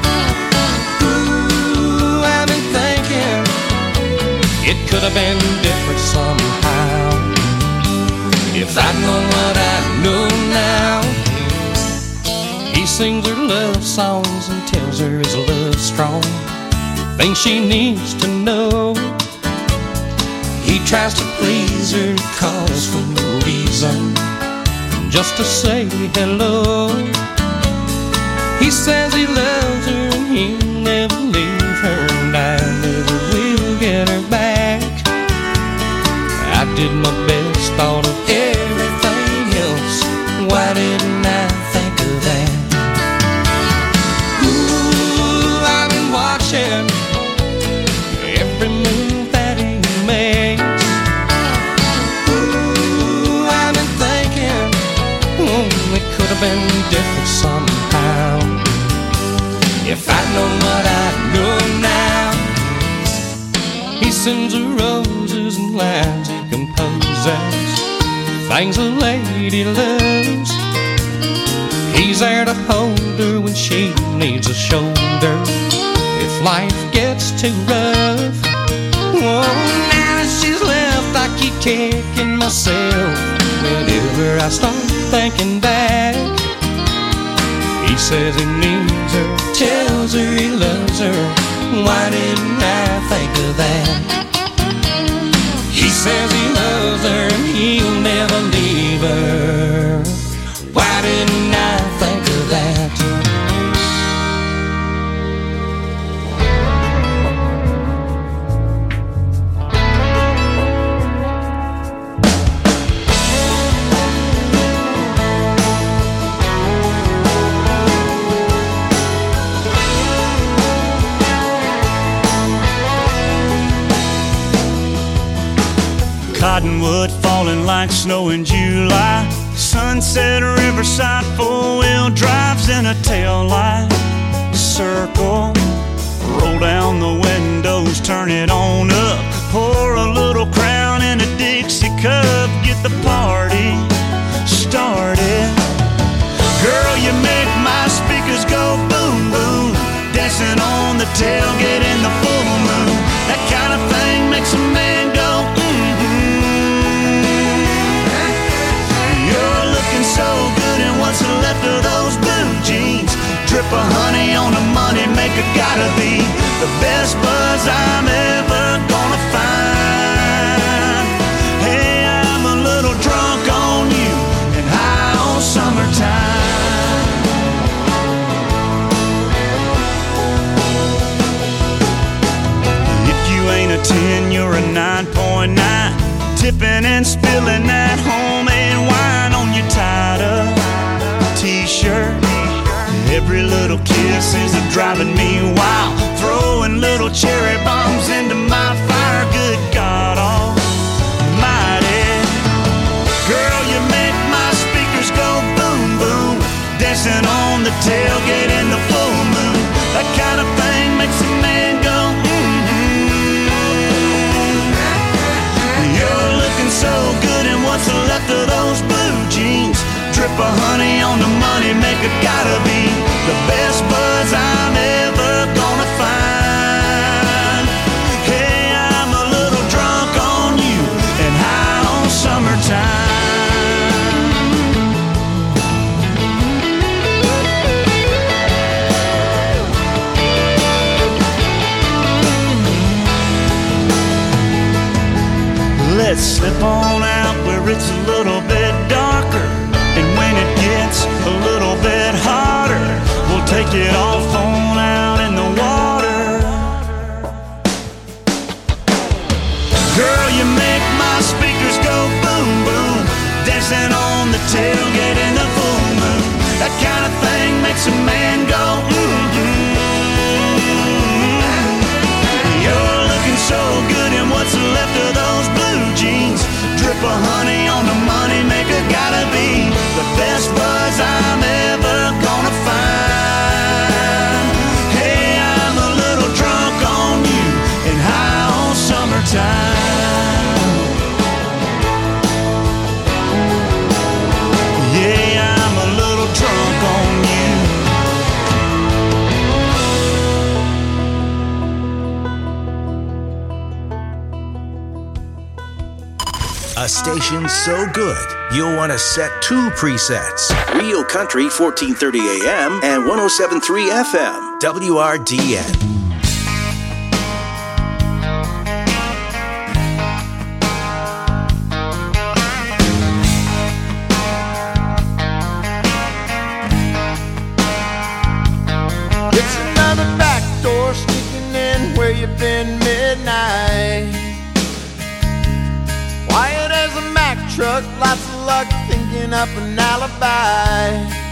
Ooh, I've been thinking it could have been different somehow. If I'd known what I know now. He sings her love songs and tells her his love's strong, things she needs to know. He tries to please her, calls for no reason, just to say hello. He says he loves her and he'll never leave her, and I never will get her back. I did my best, thought of everything else. Why didn't I think of that? Ooh, I've been watching every move that he makes. Ooh, I've been thinking, oh, it could have been different somehow. If I'd known what I know now. He sends her roses and lines he composes, things a lady loves. He's there to hold her when she needs a shoulder, if life gets too rough. Oh, now that she's left, I keep kicking myself whenever I start thinking back. He says he needs her, tells her he loves her. Why didn't I think of that? He says he loves her and he'll never leave her. Why didn't I think of that? Cottonwood falling like snow in July. Sunset Riverside, four-wheel drives in a tail light. Circle, roll down the windows, turn it on up. Pour a little Crown in a Dixie cup, get the party started. Girl, you make my speakers go boom, boom. Dancing on the tailgate in the full moon. That kind of thing makes a man go so good, and what's left of those blue jeans? Drip of honey on the money maker, gotta be the best buzz I'm ever gonna find. Hey, I'm a little drunk on you and high on summertime. If you ain't a ten, you're a nine point nine. Tipping and spilling that homemade wine on your tied-up t-shirt. Every little kiss is driving me wild. Throwing little cherry bombs into my fire. Good God almighty. Girl, you make my speakers go boom, boom. Dancing on the tailgate in the full moon. That kind of thing makes a man go so good, and what's left of those blue jeans? Drip of honey on the money maker, gotta be the best buzz I'm ever gonna find. Hey, I'm a little drunk on you and high on summertime. Let's slip on out where it's a little bit darker, and when it gets a little bit hotter, we'll take it off on out in the water. Girl, you make my speakers go boom, boom. Dancing on the tailgate in the full makes a man go, mm-hmm. You're looking so good in what's left of those blue jeans. Drip of honey on the money maker, gotta be the best buzz I'm ever gonna find. Hey, I'm a little drunk on you and high on summertime. Yeah, I'm a little drunk on you. A station so good, you'll want to set two presets. Real Country fourteen thirty A M and one oh seven point three F M, W R D N. It's another back door sneaking in where you've been midnight. Quiet as a Mack truck, lots of luck thinking up an alibi.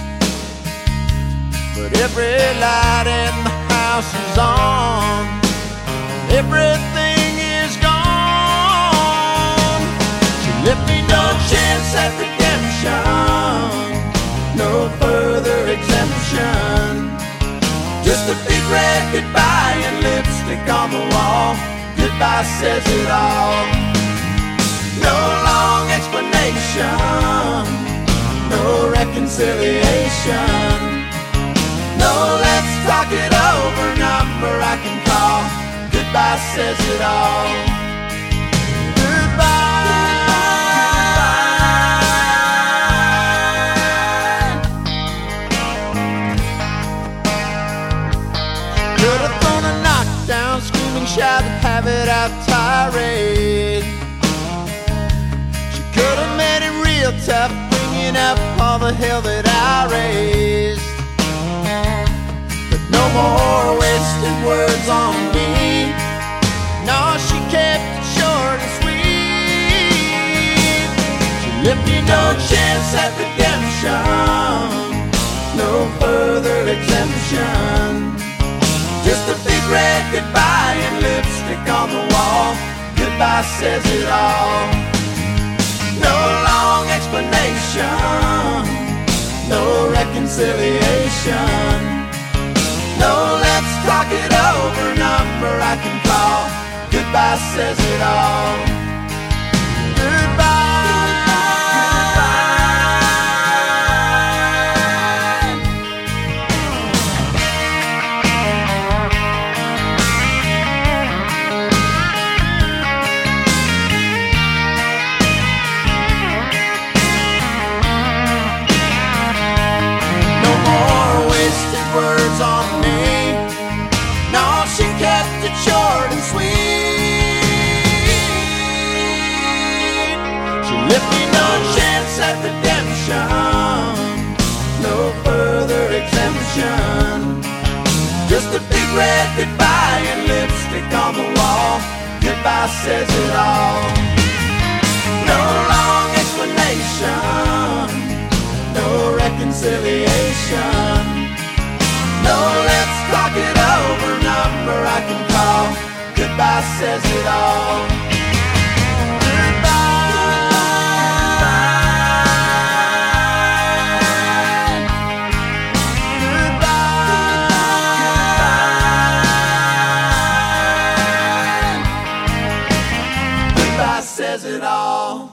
But every light in the house is on, everything is gone. She left me no chance at redemption, no further exemption. Just a big red goodbye and lipstick on the wall. Goodbye says it all. No long explanation, no reconciliation. No, let's talk it over, number I can call. Goodbye says it all. Could have thrown a knockdown, screaming, shout, have it out tirade. She could have made it real tough, bringing up all the hell that I raised. But no more wasted words on me. No, she kept it short and sweet. She left me no chance at redemption, no further exemption. Just a big red goodbye and lipstick on the wall. Goodbye says it all. No long explanation, no reconciliation. No, let's talk it over, number I can call. Goodbye says it all. Words on me. No, she kept it short and sweet. She left me no chance at redemption, no further exemption. Just a big red goodbye and lipstick on the wall. Goodbye says it all. No long explanation, no reconciliation. No, let's talk it over, number I can call. Goodbye says it all. Goodbye. Goodbye says it all.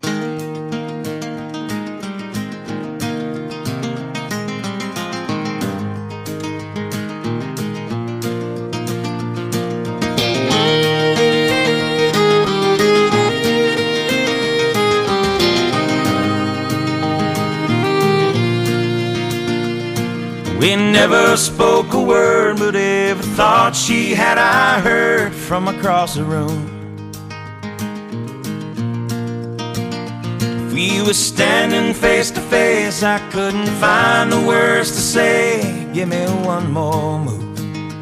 We never spoke a word, but every thought she had I heard from across the room. If we were standing face to face, I couldn't find the words to say. Give me one more move.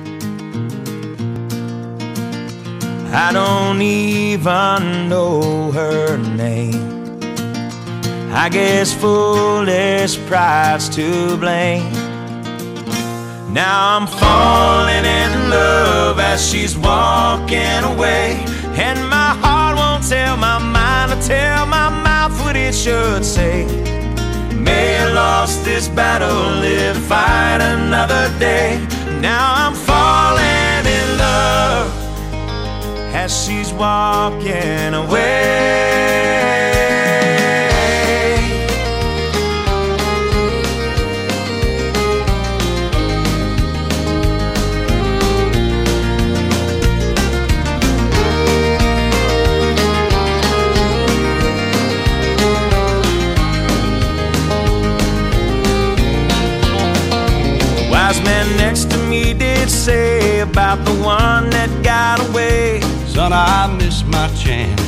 I don't even know her name. I guess foolish pride's to blame. Now I'm falling in love as she's walking away, and my heart won't tell my mind or tell my mouth what it should say. May have lost this battle, live, fight another day. Now I'm falling in love as she's walking away. Wise man next to me did say about the one that got away, son, I missed my chance.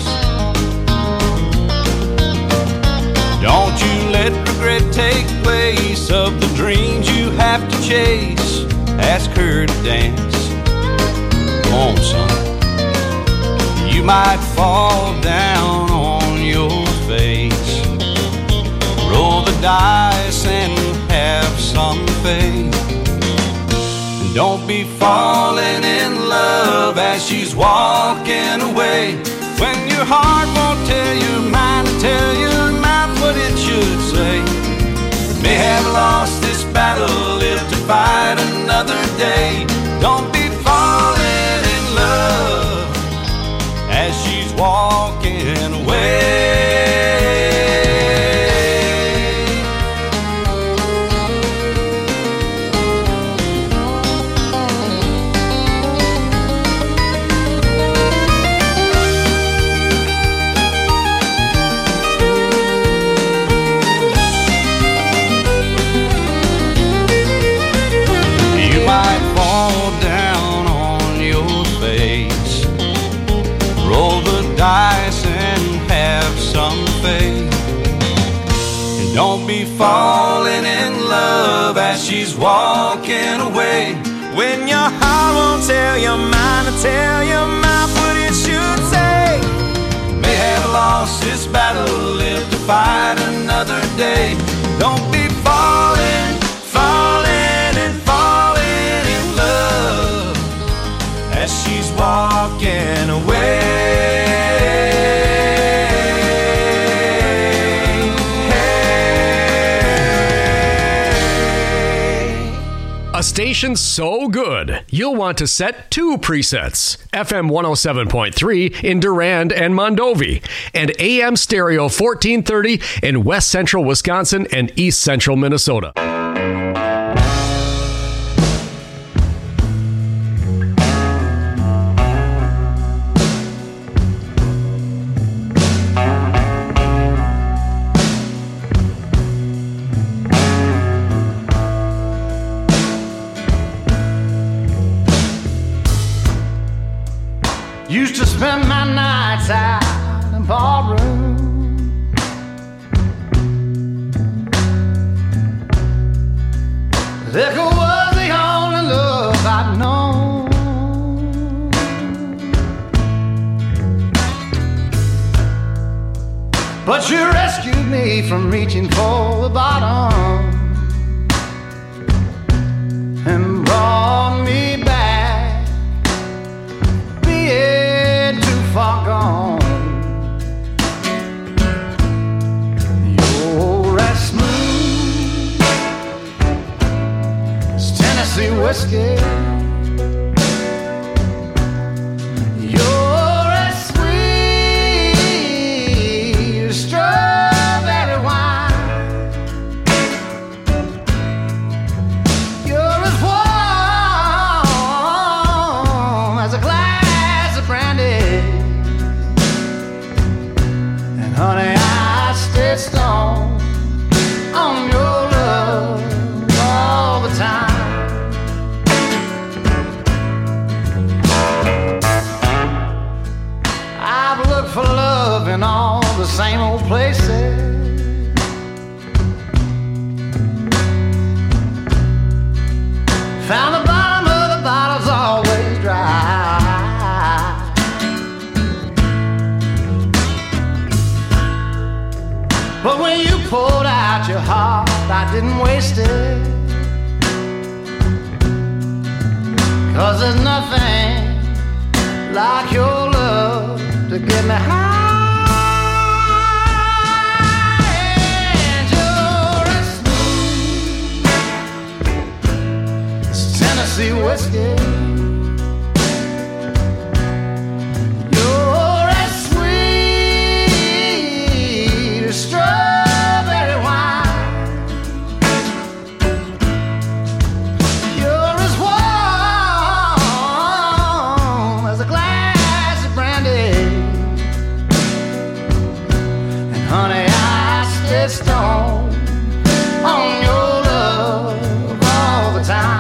Don't you let regret take place of the dreams you have to chase. Ask her to dance. Come on, son. You might fall down on your face. Roll the dice and have some faith. Don't be falling in love as she's walking away, when your heart won't tell your mind to tell your mouth what it should say. May have lost this battle, live to fight another day. Don't be falling in love as she's walking away. Don't be falling in love as she's walking away, when your heart won't tell your mind to tell your mouth what it should say. May have lost this battle, live to fight another day. Don't be falling, falling and falling in love as she's walking away. A station so good, you'll want to set two presets. F M one oh seven point three in Durand and Mondovi, and A M Stereo fourteen thirty in West Central Wisconsin and East Central Minnesota. Used to spend my nights out in the barroom, liquor was the only love I'd known. But you rescued me from reaching for the bottom and brought me back, being too far gone. You're as smooth as Tennessee whiskey. You're as sweet as strawberry wine. You're as warm as a glass of brandy. And honey, I stay strong on your love all the time. I've looked for love in all the same old places, found the bottom of the bottle's always dry. But when you poured out your heart, I didn't waste it. 'cause there's nothing like your love to get me high. And you're as smooth as Tennessee whiskey. You're as sweet as strawberry wine. You're as warm as a glass of brandy. And honey, I stay stoned on your love all the time.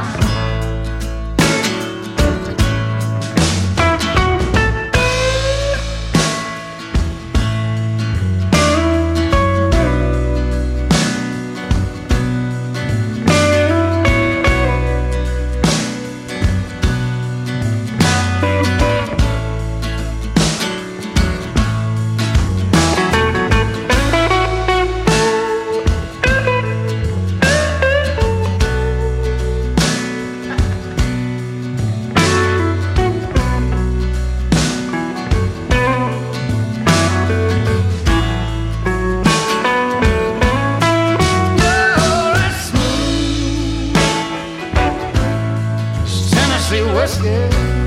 Tennessee whiskey.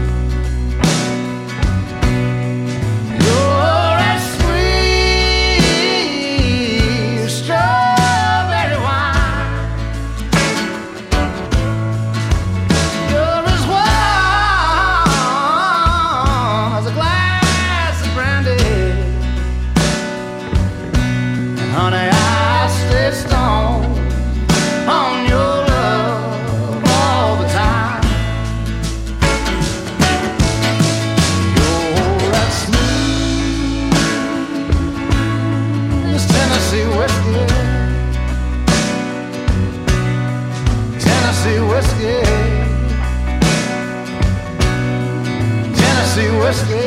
You're as sweet as strawberry wine. You're as warm as a glass of brandy. And honey, I stay stoned on your love all the time. Tennessee whiskey, Tennessee whiskey, Tennessee whiskey.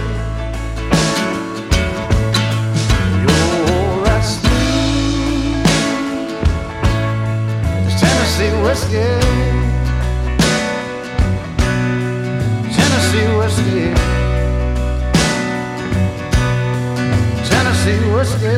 You're as sweet as Tennessee whiskey, Tennessee whiskey, Tennessee whiskey.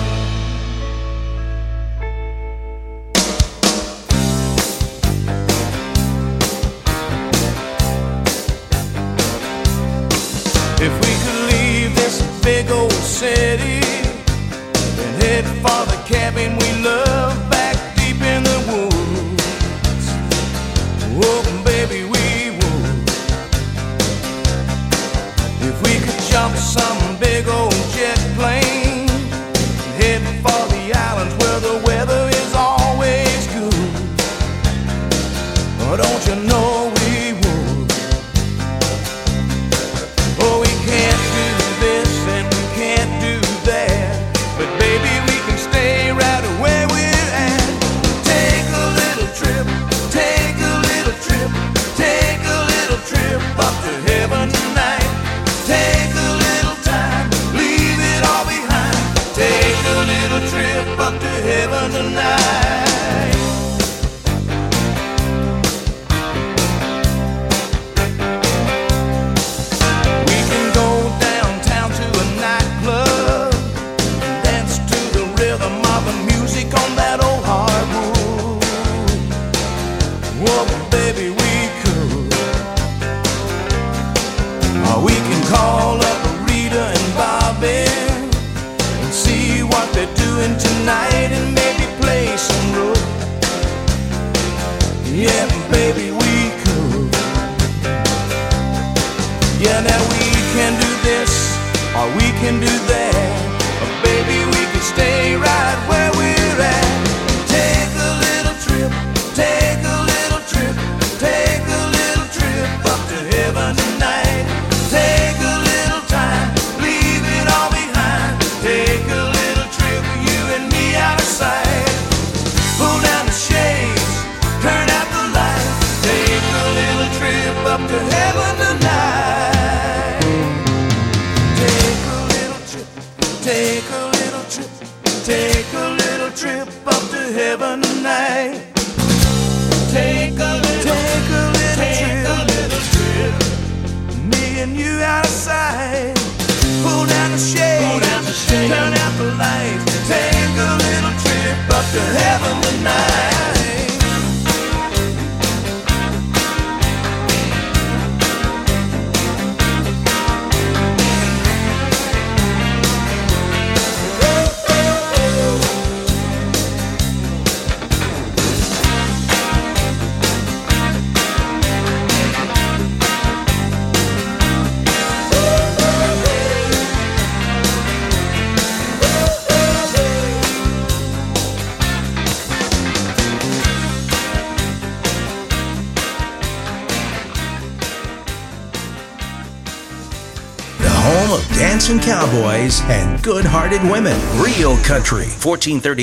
If we could leave this big old city and head for the cabin we love back deep in the woods, oh baby we would. If we could jump some big old jet plane and head for the islands where the weather is always good, oh don't you know we would. Oh, we can't do this and we can't do that, but baby, we can stay right where we're at. Take a little trip, take a little trip, take a little trip up to heaven tonight. Take a little time, leave it all behind. Take a little trip up to heaven tonight. On that old hardwood, whoa, baby, we could. Or we can call up Rita and Bobby and see what they're doing tonight and maybe play some road. Yeah, baby, we could. Yeah, now we can do this or we can do that, or baby, we can stay right where we're at. Take a little trip, take a little trip, take a little trip up to heaven tonight. Take a little time, leave it all behind. Take a little trip, you and me out of sight. Pull down the shades, turn out the light. Take a little trip up to heaven tonight. Take a little trip, take a little trip, take a little trip up to heaven tonight. Take a little, take a little, take a little out of sight. Pull down the shade, down the shade. Turn out the lights, take a little trip up to heaven tonight. Home of dancing cowboys and good-hearted women. Real Country, fourteen thirty